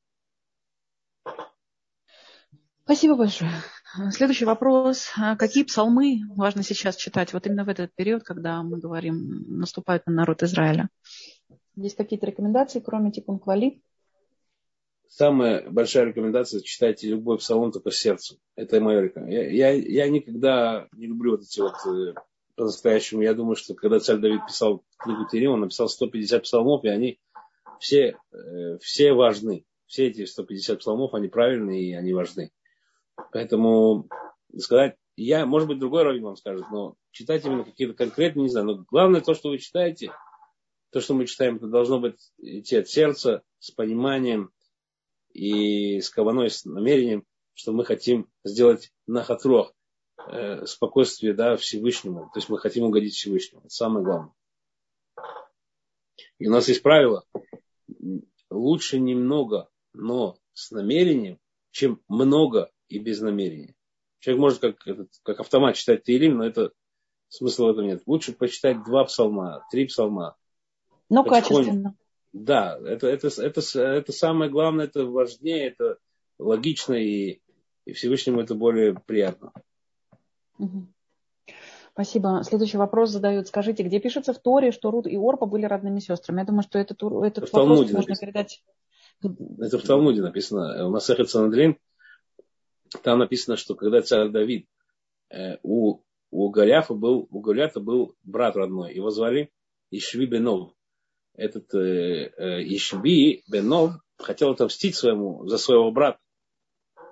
Спасибо большое. Следующий вопрос. Какие псалмы важно сейчас читать вот именно в этот период, когда мы говорим, наступает на народ Израиля? Есть какие-то рекомендации, кроме Тикун Клали? Самая большая рекомендация – читайте любой псалом только сердцем. Это моя рекомендация. Я, я, я никогда не люблю вот эти вот э, по-настоящему. Я думаю, что когда царь Давид писал книгу Тилим, он написал сто пятьдесят псалмов, и они все, э, все важны. Все эти сто пятьдесят псалмов, они правильные и они важны. Поэтому сказать, я, может быть, другой раввин вам скажет, но читать именно какие-то конкретные, не знаю, но главное то, что вы читаете, то, что мы читаем, это должно быть идти от сердца, с пониманием и с каваной, с намерением, что мы хотим сделать нахат руах, э, спокойствие, да, Всевышнему. То есть мы хотим угодить Всевышнему. Это самое главное. И у нас есть правило, лучше немного, но с намерением, чем много и без намерения. Человек может как, этот, как автомат читать Теилим, но это смысла в этом нет. Лучше почитать два псалма, три псалма. Но качественно. Да, это, это, это, это самое главное, это важнее, это логично, и, и Всевышнему это более приятно. Угу. Спасибо. Следующий вопрос задают. Скажите, где пишется в Торе, что Рут и Орпа были родными сестрами? Я думаю, что этот, этот вопрос можно написано. передать. Это в Талмуде написано. У Масехет Санедрин. Там написано, что когда царь Давид, э, у, у, Голиафа был, у Голиафа был брат родной. Его звали Ишви бен Нов. Этот э, э, Ишви бен Нов хотел отомстить своему, за своего брата.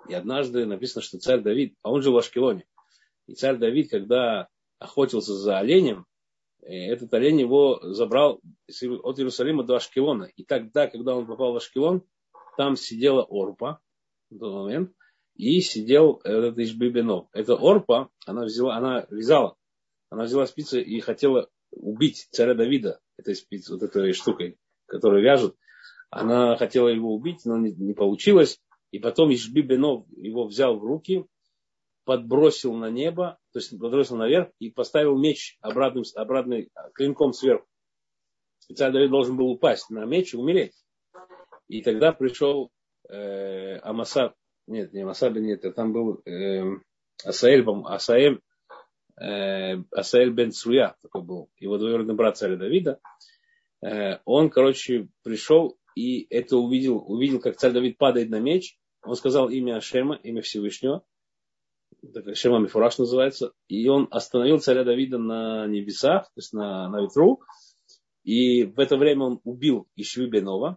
И однажды написано, что царь Давид, а он жил в Ашкелоне, и царь Давид, когда охотился за оленем, этот олень его забрал от Иерусалима до Ашкелона. И тогда, когда он попал в Ашкелон, там сидела Орпа в тот момент, и сидел этот Ишби-бенов. Эта Орпа, она взяла, она вязала, она взяла спицы и хотела убить царя Давида этой спицей, вот этой штукой, которую вяжут. Она хотела его убить, но не, не получилось. И потом Ишби-бенов его взял в руки, подбросил на небо, то есть подбросил наверх и поставил меч обратным, обратным клинком сверху. И царь Давид должен был упасть на меч и умереть. И тогда пришел э, Амаса, нет, не Амаса, нет, там был э, Асаэль, Асаэль, э, Асаэль бен Цруя, такой был, его двоюродный брат царя Давида. Э, он, короче, пришел и это увидел, увидел, как царь Давид падает на меч. Он сказал имя Ашема, имя Всевышнего. Шема Мифураш называется. И он остановил царя Давида на небесах, то есть на, на ветру. И в это время он убил Ишви-бенова,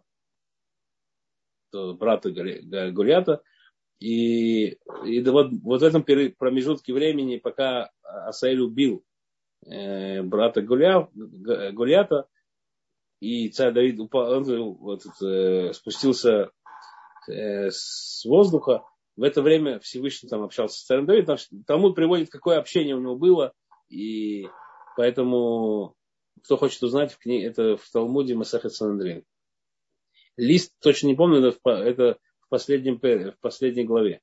брата Голиата. И, и вот, вот в этом промежутке времени, пока Асаэль убил э, брата Голия, Голиата, и царь Давид упал, он, вот, э, спустился э, с воздуха, в это время Всевышний там общался с царем Давидом. Талмуд приводит, какое общение у него было. И поэтому, кто хочет узнать, в книге, это в Талмуде Масехет Санедрин. Лист, точно не помню, это в, это в, последнем, в последней главе.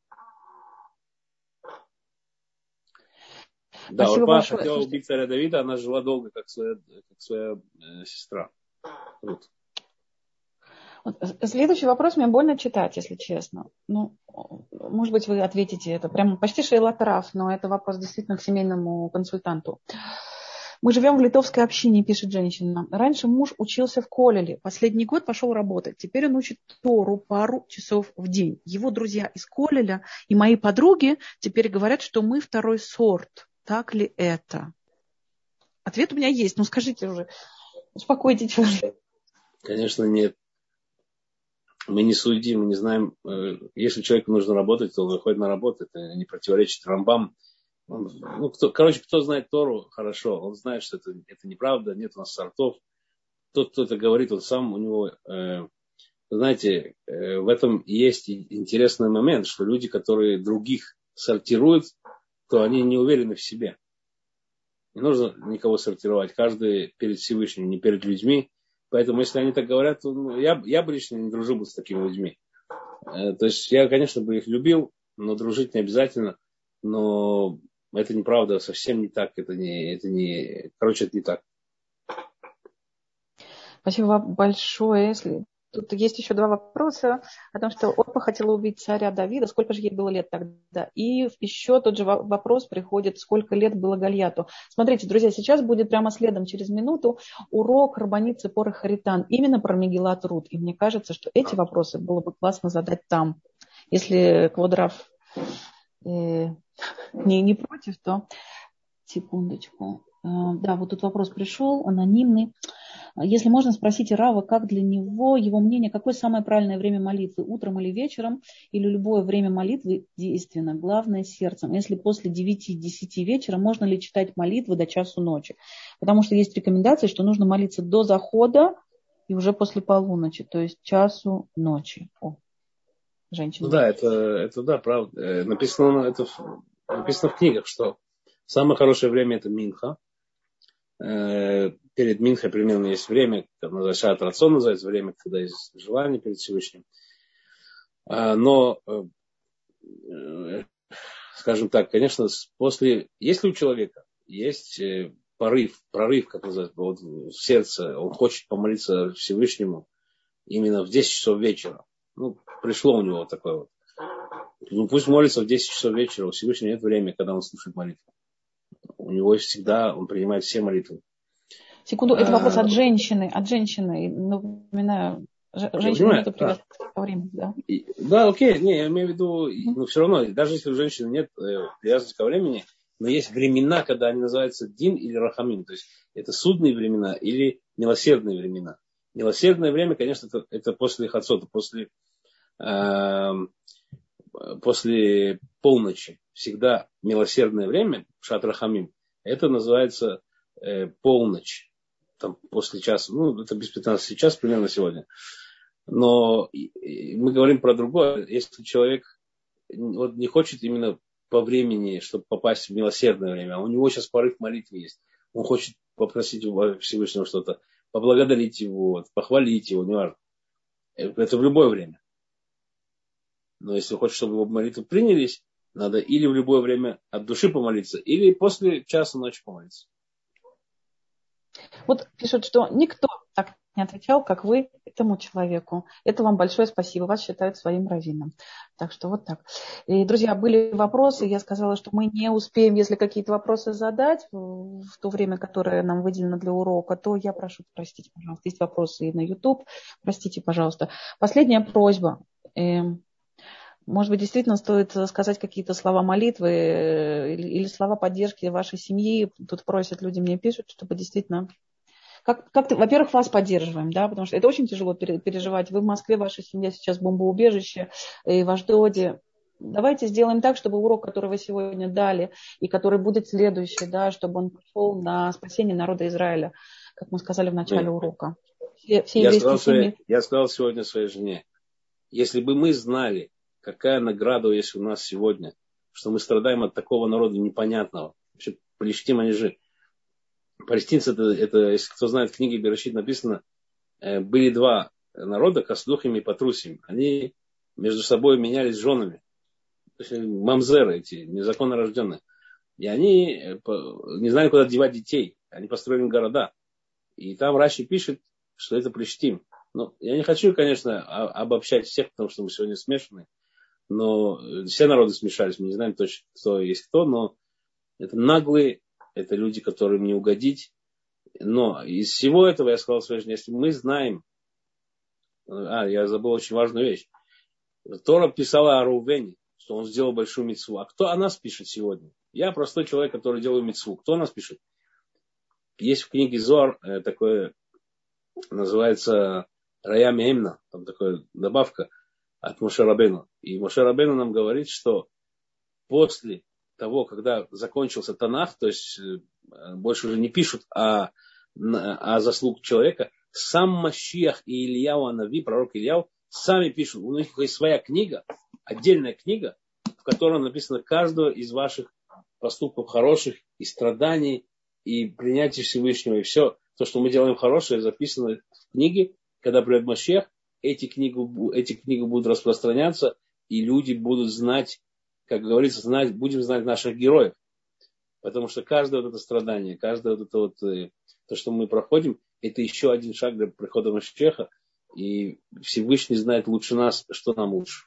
Да, Спасибо Орпа большое. хотела убить царя Давида, она жила долго, как своя, как своя э, сестра. Вот. Следующий вопрос мне больно читать, если честно. Ну, может быть, вы ответите это. Прям почти Шейлат Раф, но это вопрос действительно к семейному консультанту. Мы живем в литовской общине, пишет женщина. Раньше муж учился в колледже. Последний год пошел работать. Теперь он учит Тору пару часов в день. Его друзья из колледжа и мои подруги теперь говорят, что мы второй сорт. Так ли это? Ответ у меня есть. Ну, скажите уже. Успокойте человека. Конечно, нет. Мы не судим, мы не знаем. Если человеку нужно работать, то он выходит на работу. Это не противоречит Рамбам. Он, ну, кто, короче, кто знает Тору, хорошо. Он знает, что это, это неправда, нет у нас сортов. Тот, кто это говорит, он сам, у него... Э, знаете, э, в этом есть интересный момент, что люди, которые других сортируют, то они не уверены в себе. Не нужно никого сортировать. Каждый перед Всевышним, не перед людьми. Поэтому, если они так говорят, то ну, я, я бы лично не дружил бы с такими людьми. Э, то есть, я, конечно, бы их любил, но дружить не обязательно. Но это неправда, совсем не так. Это не, это не, короче, это не так. Спасибо вам большое. Если... Тут есть еще два вопроса о том, что Орпа хотела убить царя Давида. Сколько же ей было лет тогда? И еще тот же вопрос приходит, сколько лет было Гольяту. Смотрите, друзья, сейчас будет прямо следом, через минуту, урок Рабанит Ципора Харитан именно про Мегилат Рут. И мне кажется, что эти вопросы было бы классно задать там. Если Квадрав э, не, не против, то секундочку. Да, вот тут вопрос пришел, анонимный. Если можно, спросите Рава, как для него, его мнение, какое самое правильное время молитвы, утром или вечером, или любое время молитвы действенно, главное сердцем. Если после девяти-десяти вечера, можно ли читать молитвы до часу ночи? Потому что есть рекомендации, что нужно молиться до захода и уже после полуночи, то есть часу ночи. О, женщина. Ну да, это, это да, правда. Написано, это, написано в книгах, что самое хорошее время это Минха. Перед Минхой примерно есть время, как называется, шаат рацон называется, время, когда есть желание перед Всевышним. Но, скажем так, конечно, после, если у человека есть порыв, прорыв, как называется, вот в сердце, он хочет помолиться Всевышнему именно в десять часов вечера, ну, пришло у него такое вот, ну, пусть молится в десять часов вечера, у Всевышнего нет времени, когда он слушает молитву. У него всегда, он принимает все молитвы. Секунду, это вопрос от женщины, от женщины, напоминаю, женщина нет привязки ко времени, да? Да, окей, не, я имею в виду, но все равно, даже если у женщины нет привязки ко времени, но есть времена, когда они называются дин или рахамин, то есть это судные времена или милосердные времена. Милосердное время, конечно, это, это после хацота, после, э, после полночи всегда милосердное время, Пшат Рахамим, это называется э, полночь. Там после часа, ну, это без пятнадцати час примерно сегодня. Но мы говорим про другое. Если человек вот не хочет именно по времени, чтобы попасть в милосердное время, а у него сейчас порыв молитвы есть, он хочет попросить у Всевышнего что-то, поблагодарить его, похвалить его, неважно. Это в любое время. Но если хочет, чтобы его молитвы принялись, надо или в любое время от души помолиться, или после часа ночи помолиться. Вот пишут, что никто так не отвечал, как вы этому человеку. Это вам большое спасибо. Вас считают своим раввином. Так что вот так. И, друзья, были вопросы. Я сказала, что мы не успеем, если какие-то вопросы задать в то время, которое нам выделено для урока, то я прошу простить, пожалуйста. Есть вопросы и на YouTube. Простите, пожалуйста. Последняя просьба. Может быть, действительно стоит сказать какие-то слова молитвы или слова поддержки вашей семьи. Тут просят, люди мне пишут, чтобы действительно... Как, как во-первых, вас поддерживаем, да, потому что это очень тяжело переживать. Вы в Москве, ваша семья сейчас в бомбоубежище, и в Ашдоде. Давайте сделаем так, чтобы урок, который вы сегодня дали, и который будет следующий, да, чтобы он пошел на спасение народа Израиля, как мы сказали в начале Нет. урока. Все, все я, сказал семьи... своей, я сказал сегодня своей жене, если бы мы знали, какая награда есть у нас сегодня, что мы страдаем от такого народа непонятного. Вообще, Палестин, они же... Палестинцы, это, это, если кто знает, в книге Берешит написано, э, были два народа, Касдухим и Патрусим. Они между собой менялись женами. То есть мамзеры эти, незаконно рожденные. И они э, по, не знали, куда девать детей. Они построили города. И там Раши пишет, что это Палестин. Ну, я не хочу, конечно, обобщать всех, потому что мы сегодня смешаны. Но все народы смешались, мы не знаем точно, кто есть кто, но это наглые, это люди, которым не угодить. Но из всего этого я сказал своей жене, если мы знаем, а, я забыл очень важную вещь. Тора писала о Рувене, что он сделал большую мицву. А кто о нас пишет сегодня? Я простой человек, который делаю мицву. Кто о нас пишет? Есть в книге Зоар такое, называется Рая Меемна, там такая добавка от Моше Рабейну. И Моше Рабейну нам говорит, что после того, когда закончился Танах, то есть больше уже не пишут о, о заслуг человека, сам Машиах и Ильяу Анави, пророк Ильяу, сами пишут. У них есть своя книга, отдельная книга, в которой написано каждого из ваших поступков хороших и страданий, и принятия Всевышнего, и все. То, что мы делаем хорошее, записано в книге. Когда придет Машиах, эти книги, эти книги будут распространяться, и люди будут знать, как говорится, знать, будем знать наших героев. Потому что каждое вот это страдание, каждое вот это вот, то, что мы проходим, это еще один шаг для прихода Машиаха. И Всевышний знает лучше нас, что нам лучше.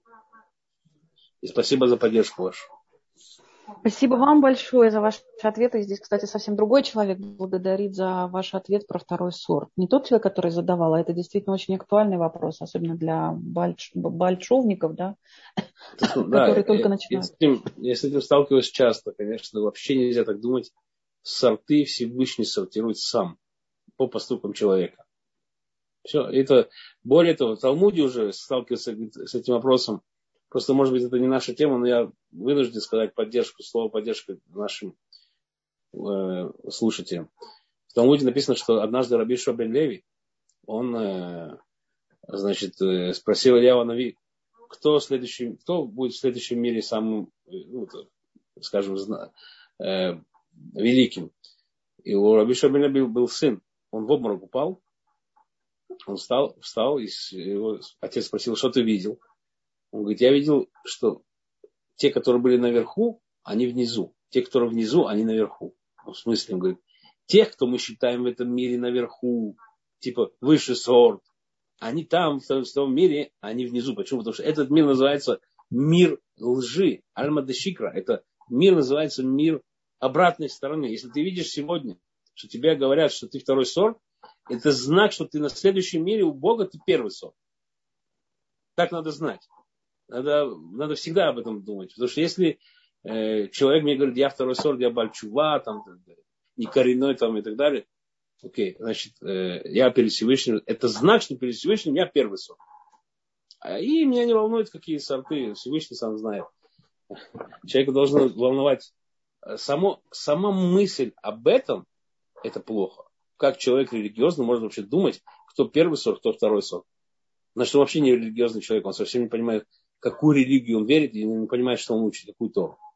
И спасибо за поддержку вашу. Спасибо вам большое за ваши ответы. Здесь, кстати, совсем другой человек благодарит за ваш ответ про второй сорт. Не тот человек, который задавал, а это действительно очень актуальный вопрос, особенно для больш... большовников, да, которые только начинают. Я с этим сталкиваюсь часто, конечно, вообще нельзя так думать. Сорты Всевышний сортирует сам по поступкам человека. Все, это, более того, в Талмуде уже сталкиваются с этим вопросом. Просто, может быть, это не наша тема, но я вынужден сказать поддержку, слово поддержка нашим э, слушателям. В Талмуде написано, что однажды Раби Йошуа бен Леви, он, э, значит, э, спросил Ильяу Анави, кто, следующий, кто будет в следующем мире самым, ну, скажем, э, великим. И у Раби Йошуа бен Леви был сын. Он в обморок упал. Он встал, встал, и его отец спросил, что ты видел? Он говорит, я видел, что те, которые были наверху, они внизу. Те, которые внизу, они наверху. В смысле, он говорит, тех, кто мы считаем в этом мире наверху, типа высший сорт, они там, в том мире, они внизу. Почему? Потому что этот мир называется мир лжи. Альма де Шикра. Это мир называется мир обратной стороны. Если ты видишь сегодня, что тебе говорят, что ты второй сорт, это знак, что ты на следующем мире у Бога ты первый сорт. Так надо знать. Надо, надо всегда об этом думать. Потому что если э, человек мне говорит, я второй сорт, я бальчува, там, не коренной там, и так далее, окей, значит, э, я перед Всевышним, это знак, что перед Всевышним я первый сорт. И меня не волнует, какие сорты, Всевышний сам знает. Человека должно волновать само, сама мысль об этом, это плохо. Как человек религиозный может вообще думать, кто первый сорт, кто второй сорт. Значит, он вообще не религиозный человек, он совсем не понимает, какую религию он верит, и не понимает, что он учит, какую Тору.